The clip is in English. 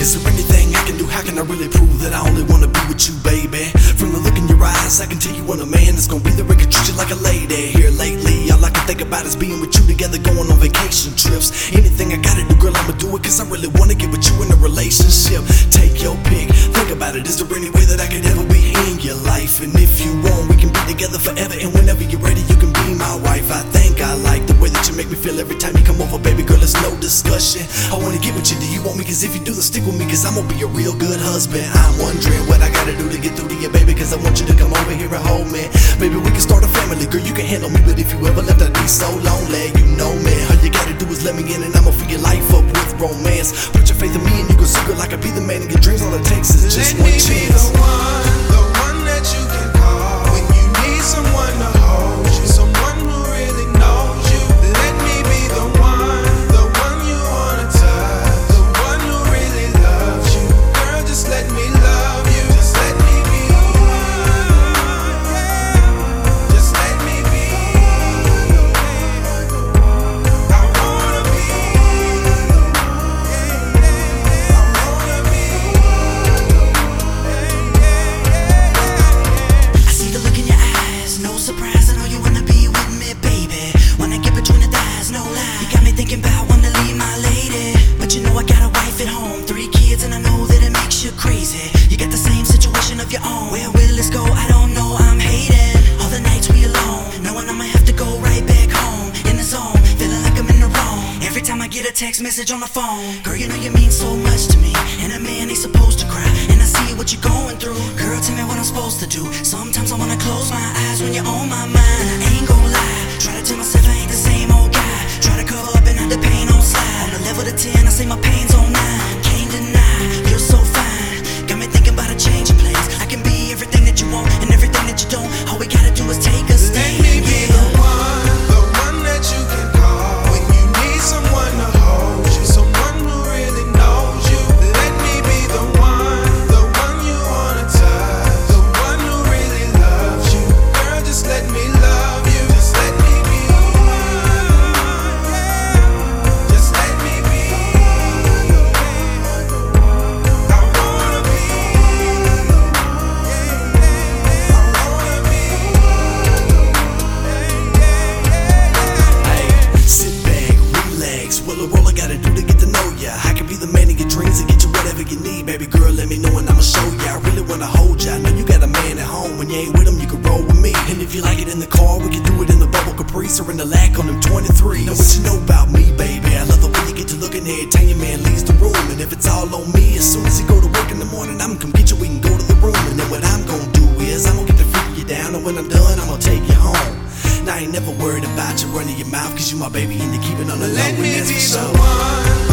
Is there anything I can do? How can I really prove that I only wanna be with you, baby? From the look in your eyes, I can tell you want a man that's gonna be there and can treat you like a lady. Here lately, all I can think about is being with you together, going on vacation trips. Anything I gotta do, girl, I'ma do it, cause I really wanna get with you in a relationship. Take your pick, think about it. Is there any way that I could ever be in your life? And if you want, we can be together forever, and whenever you're ready, you can be my wife. I think I like the way that you make me feel every time you come over, baby girl, there's no discussion. I wanna get with you, do you want me? Cause if you do, then stick with me, cause I'm gonna be a real good husband. I'm wondering what I gotta do to get through to you, baby, cause I want you to come over here and hold me. Baby, we can start a family, girl, you can handle me, but if you ever left, I'd be so lonely. You know me, all you gotta do is let me in, and I'ma fill your life up with romance. Put your faith in me and you can see, girl, I could be the man in your dreams. All it takes is just one chance. Let me be the one that you can call when you need someone to hold you, someone who really knows you. Let me be the one you wanna touch, the one who really loves you. Girl, just let me love you. Just let me be the one. Just let me be the one. I wanna be the one. I wanna be the one. I see the look in your eyes, no surprise. I know you wanna be with me, baby. Wanna get between the thighs, no lie. You got me thinking about wanna leave my lady, but you know I got a wife at home, 3 kids, and I know that it makes you crazy. You got the same situation of your own. Where will this go? I don't know. I'm hating all the nights we alone, knowing I'ma have to go right back home in the zone, feeling like I'm in the wrong. Every time I get a text message on the phone, girl, you know you mean so much to me, and a man ain't supposed to cry. And I see what you're going through, girl, tell me what I'm supposed to do. Sometimes I wanna close my eyes when you're on my mind, and I ain't gon' lie, try to tell myself I ain't the same old guy, try to cover up and hide the pain on slide. On a level to 10, I say my pain's on 9, can't deny, you're so fine, got me thinking about a change of plans. I can be everything that you want and everything that you don't, all we gotta do is take a stand. Let me be the one that you can call when you need someone to hold you, someone who really knows you. Let me be the one you wanna touch, the one who really loves you. Girl, just let me love you. Just let me be the one. Just let me be the one. I wanna be the one. I wanna be Hey, sit back, relax. Well, all I gotta do to get to know ya. I can be the man in your dreams and get you whatever you need. Baby girl, let me know and I'ma show ya. I really wanna hold ya. I know you got a man at home. When you ain't with him, you can roll with me. And if you like it in the car, we can do it in the bubble Caprice or in the lack on them 23. Know what you know about me, baby. I love the way you get to looking every time your man leaves the room. And if it's all on me, as soon as he go to work in the morning, I'm gonna come get you, we can go to the room. And then what I'm gonna do is I'm gonna get to freak you down, and when I'm done, I'm gonna take you home. Now I ain't never worried about you running your mouth, cause you my baby and you keep it on the low, Let and me that's be for the sure. one